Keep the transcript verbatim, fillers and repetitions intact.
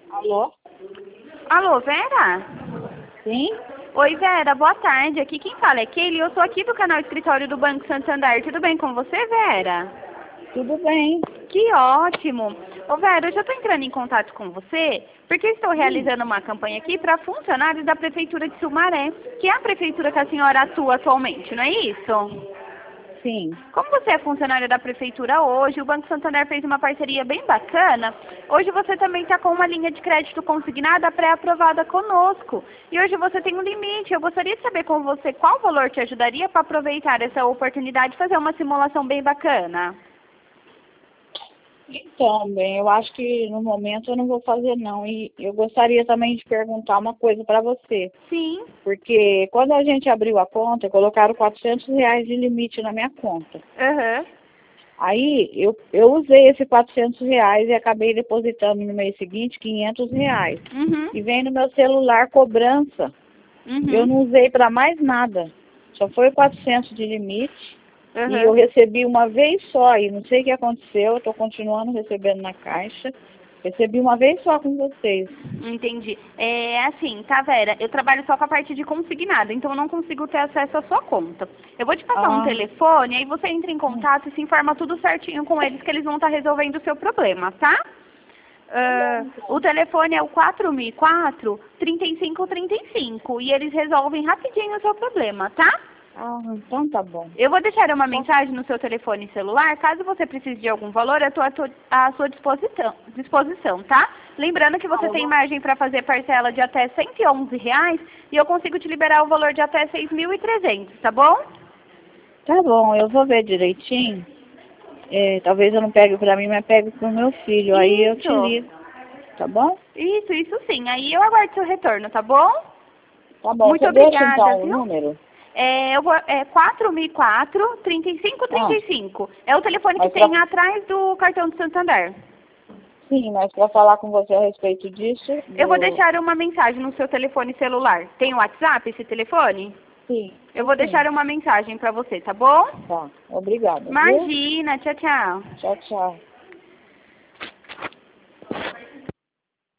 Alô? Alô, Vera? Sim? Oi, Vera, boa tarde. Aqui quem fala é Kelly. Eu sou aqui do canal Escritório do Banco Santander. Tudo bem com você, Vera? Tudo bem. Que ótimo. Ô, Vera, eu já estou entrando em contato com você porque estou Hum. realizando uma campanha aqui para funcionários da Prefeitura de Sumaré, que é a prefeitura que a senhora atua atualmente, não é isso? Sim. Como você é funcionária da Prefeitura hoje, o Banco Santander fez uma parceria bem bacana. Hoje você também está com uma linha de crédito consignada pré-aprovada conosco. E hoje você tem um limite. Eu gostaria de saber com você qual valor te ajudaria para aproveitar essa oportunidade de fazer uma simulação bem bacana. Então, bem, eu acho que no momento eu não vou fazer não. E eu gostaria também de perguntar uma coisa para você. Sim. Porque quando a gente abriu a conta, colocaram quatrocentos reais de limite na minha conta. Aham. Uhum. Aí eu, eu usei esses quatrocentos reais e acabei depositando no mês seguinte quinhentos reais. Uhum. E vem no meu celular cobrança. Uhum. Eu não usei para mais nada. Só foi quatrocentos de limite. Uhum. E eu recebi uma vez só, e não sei o que aconteceu, eu estou continuando recebendo na caixa. Recebi uma vez só com vocês. Entendi. É assim, tá, Vera? Eu trabalho só com a parte de consignado, então eu não consigo ter acesso à sua conta. Eu vou te passar um Ah, telefone, aí você entra em contato e se informa tudo certinho com eles, que eles vão estar resolvendo o seu problema, tá? Uh, o telefone é o quatro mil e quatro, trinta e cinco trinta e cinco e eles resolvem rapidinho o seu problema, tá? ah, então tá bom. Eu vou deixar uma mensagem no seu telefone celular, caso você precise de algum valor, eu estou à sua disposição, disposição, tá? Lembrando que você Ah, eu tem vou... margem para fazer parcela de até cento e onze reais e eu consigo te liberar o valor de até seis mil e trezentos, tá bom? Tá bom, eu vou ver direitinho. É, talvez eu não pegue pra mim, mas pegue pro meu filho. Aí eu te Isso, ligo, tá bom? isso, isso sim. Aí eu aguardo seu retorno, tá bom? Tá bom, Muito você deixa obrigada, então o viu? número? É, eu vou, é quatro mil e quatro, trinta e cinco trinta Ah, e cinco. É o telefone que mas pra... tem atrás do cartão do Santander. Sim, mas para falar com você a respeito disso, Eu vou do... deixar uma mensagem no seu telefone celular. Tem o WhatsApp, esse telefone? Sim, Eu vou sim. deixar uma mensagem para você, tá bom? Tá, obrigada, viu? Imagina, tchau, tchau. Tchau, tchau.